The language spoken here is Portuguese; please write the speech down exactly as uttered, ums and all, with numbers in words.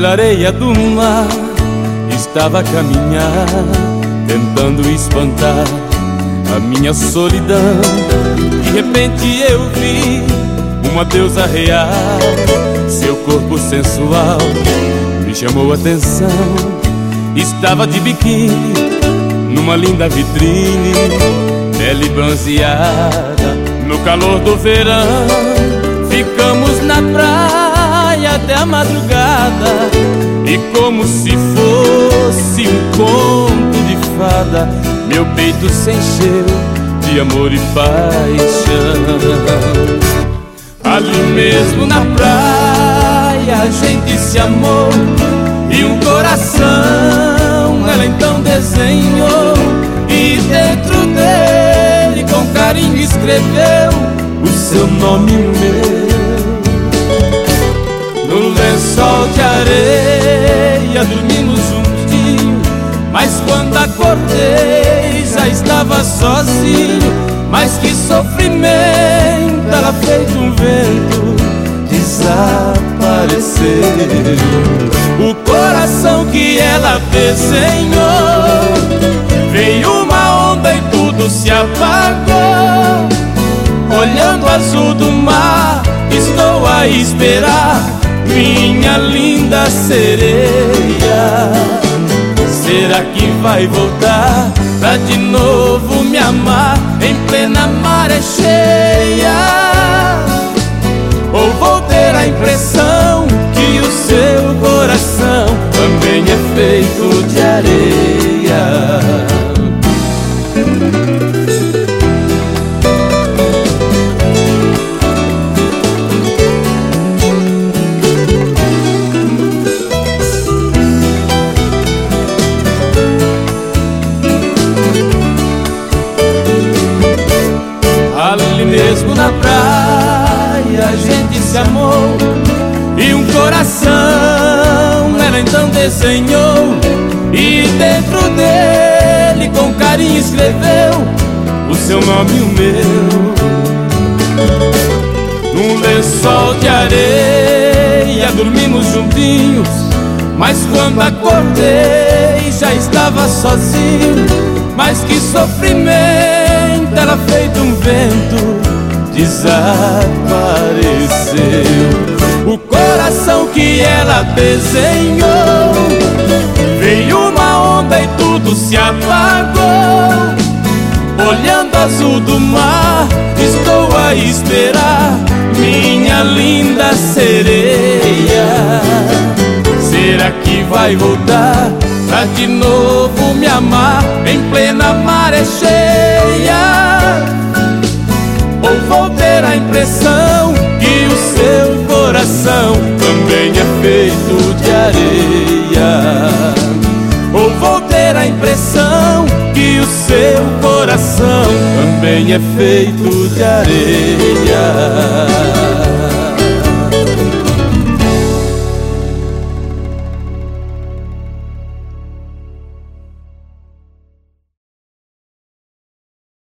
pela areia do mar, estava a caminhar, tentando espantar a minha solidão. De repente eu vi uma deusa real, seu corpo sensual me chamou a atenção. Estava de biquíni numa linda vitrine, pele bronzeada no calor do verão. Ficamos na praia até a madrugada, e como se fosse um conto de fada, meu peito se encheu de amor e paixão. Ali mesmo na praia a gente se amou, e um coração ela então desenhou, e dentro dele com carinho escreveu o seu nome e o meu. No lençol de areia dormimos juntinho, mas quando acordei já estava sozinho. Mas que sofrimento, ela feito um vento desapareceu. O coração que ela desenhou, veio uma onda e tudo se apagou. Olhando o azul do mar, estou a esperar minha linda sereia. Será que vai voltar pra de novo me amar em plena maré cheia? Ou vou ter a impressão que o seu coração também é feito de areia? Ali mesmo na praia a gente se amou, e um coração ela então desenhou, e dentro dele com carinho escreveu o seu nome e o meu. Num lençol de areia dormimos juntinhos, mas quando acordei já estava sozinho. Mas que sofrimento, ela feito um vento desapareceu. O coração que ela desenhou, veio uma onda e tudo se apagou. Olhando o azul do mar, estou a esperar minha linda sereia. Será que vai voltar pra de novo me amar em plena maré cheia? Ou vou ter a impressão que o seu coração também é feito de areia? Ou vou ter a impressão que o seu coração também é feito de areia?